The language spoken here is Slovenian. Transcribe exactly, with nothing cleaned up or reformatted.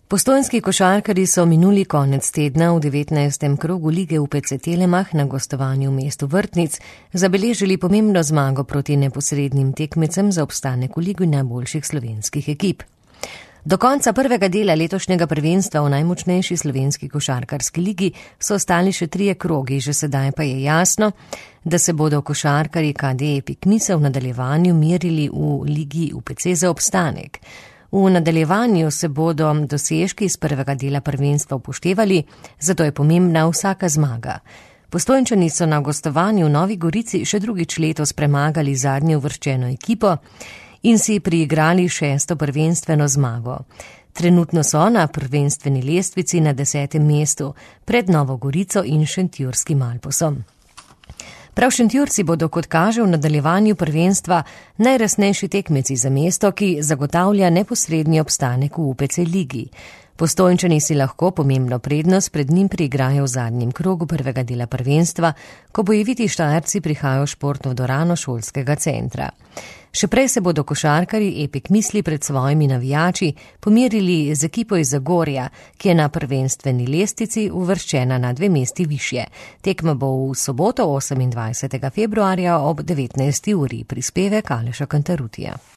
Postojnski košarkarji so minuli konec tedna v devetnajstem krogu lige U P C Telemach na gostovanju v mestu Vrtnic zabeležili pomembno zmago proti neposrednim tekmecem za obstanek v ligi najboljših slovenskih ekip. Do konca prvega dela letošnjega prvenstva v najmočnejši slovenski košarkarski ligi so ostali še trije krogi, že sedaj pa je jasno, da se bodo košarkarji K D Epik Misel v nadaljevanju merili v ligi U P C za obstanek. V nadaljevanju se bodo dosežki iz prvega dela prvenstva upoštevali, zato je pomembna vsaka zmaga. Postojnčani so na gostovanju v Novi Gorici še drugič letos premagali zadnjo uvrščeno ekipo in si priigrali šesto prvenstveno zmago. Trenutno so na prvenstveni lestvici na desetem mestu pred Novo Gorico in Šentjurskim Alposom. Prav Šentjurci bodo, kot kaže, v nadaljevanju prvenstva najresnejši tekmeci za mesto, ki zagotavlja neposredni obstanek v U P C ligi. Postojnčani si lahko pomembno prednost pred njim priigrajo v zadnjem krogu prvega dela prvenstva, ko bojeviti Štajerci prihajajo v športno dvorano šolskega centra. Še prej se bodo košarkarji Epik Misli pred svojimi navijači pomerili z ekipo iz Zagorja, ki je na prvenstveni lestvici uvrščena na dve mesti višje. Tekma bo v soboto osemindvajsetega februarja ob devetnajsti uri, prispevek Aleša Kantarutija.